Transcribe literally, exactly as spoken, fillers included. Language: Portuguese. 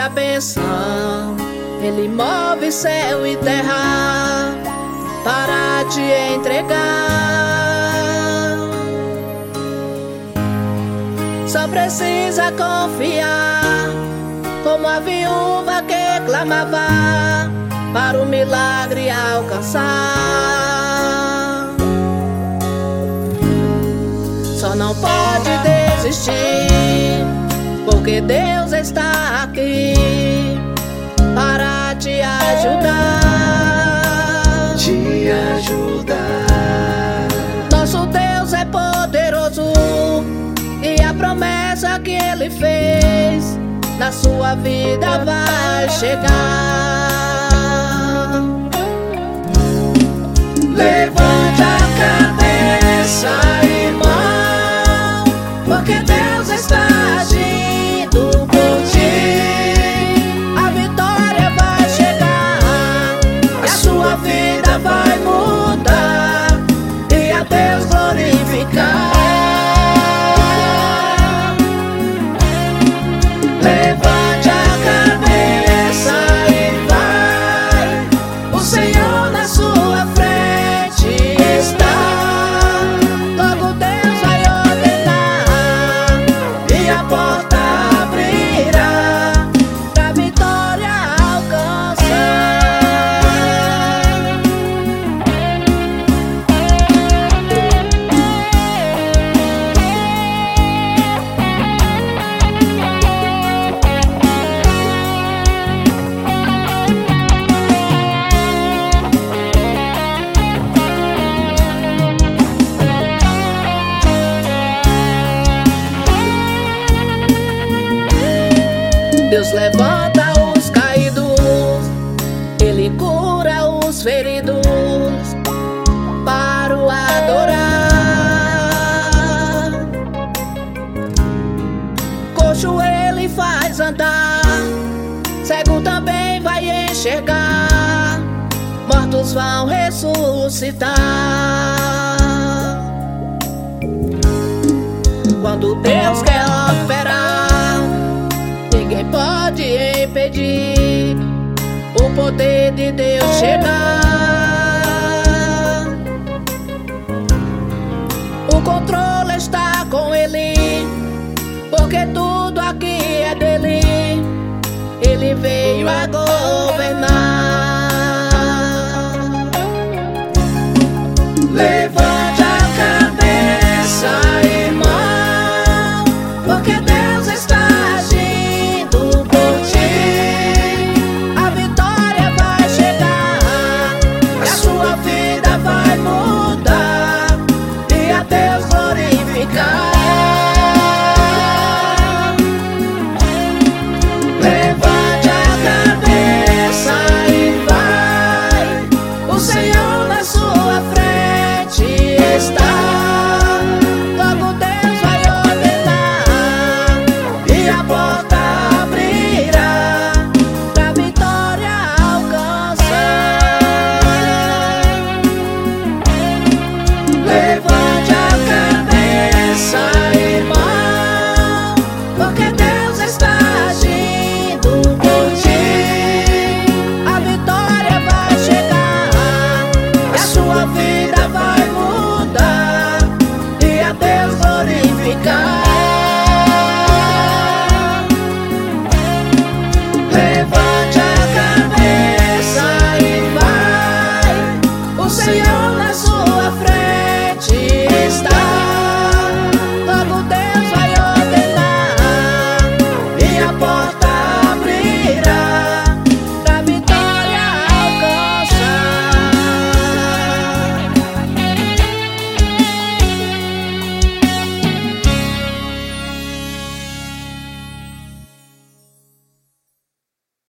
bênção. Ele move céu e terra para te entregar. Só precisa confiar, como a viúva que clamava para o milagre alcançar. Só não pode desistir, porque Deus está aqui para te ajudar. Te ajudar. Nosso Deus é poderoso, e a promessa que Ele fez na sua vida vai chegar. Levante a cabeça, irmão, porque Deus está agindo por ti. A vitória vai chegar, a sua vida vai mudar e a Deus glorificar. Levante a cabeça e vai, o Senhor na sua frente está. logo Deus vai ordenar E a porta abrirá pra vitória alcançar. Deus levanta os caídos, Ele cura os feridos para o adorar. Coxo Ele faz andar, cego também vai enxergar, mortos vão ressuscitar. Quando Deus quer operar, ninguém pode impedir o poder de Deus chegar. O controle está com Ele, porque tudo aqui é dele. Ele veio agora